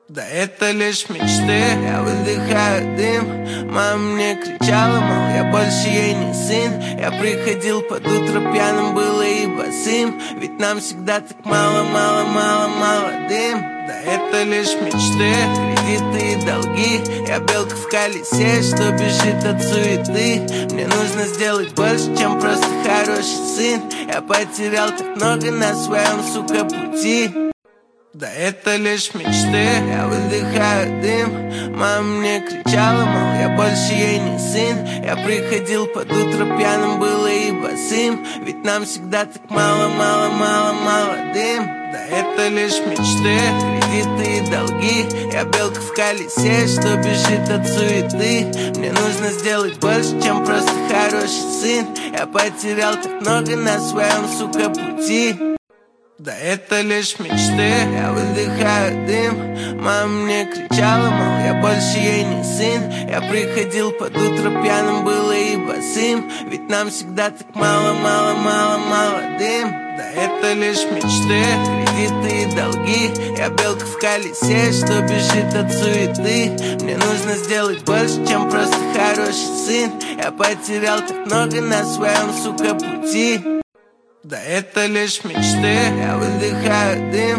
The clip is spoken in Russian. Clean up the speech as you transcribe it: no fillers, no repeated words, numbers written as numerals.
Да это лишь мечты, я выдыхаю дым. Мама мне кричала, мол, я больше ей не сын. Я приходил под утро пьяным, было и босым. Ведь нам всегда так мало дым. Да это лишь мечты, кредиты и долги. Я белка в колесе, что бежит от суеты. Мне нужно сделать больше, чем просто хороший сын. Я потерял так много на своем, сука, пути. Да это лишь мечты, я выдыхаю дым. Мама мне кричала, мол, я больше ей не сын. Я приходил под утро пьяным, было и босым. Ведь нам всегда так мало дым. Да это лишь мечты, кредиты и долги. Я белка в колесе, что бежит от суеты. Мне нужно сделать больше, чем просто хороший сын. Я потерял так много на своем, сука, пути. Да это лишь мечты, я выдыхаю дым. Мама мне кричала, мол, я больше ей не сын. Я приходил под утро пьяным, было и босым. Ведь нам всегда так мало дым. Да это лишь мечты, кредиты и долги. Я белка в колесе, что бежит от суеты. Мне нужно сделать больше, чем просто хороший сын. Я потерял так много на своем, сука, пути. Да это лишь мечты, я выдыхаю дым.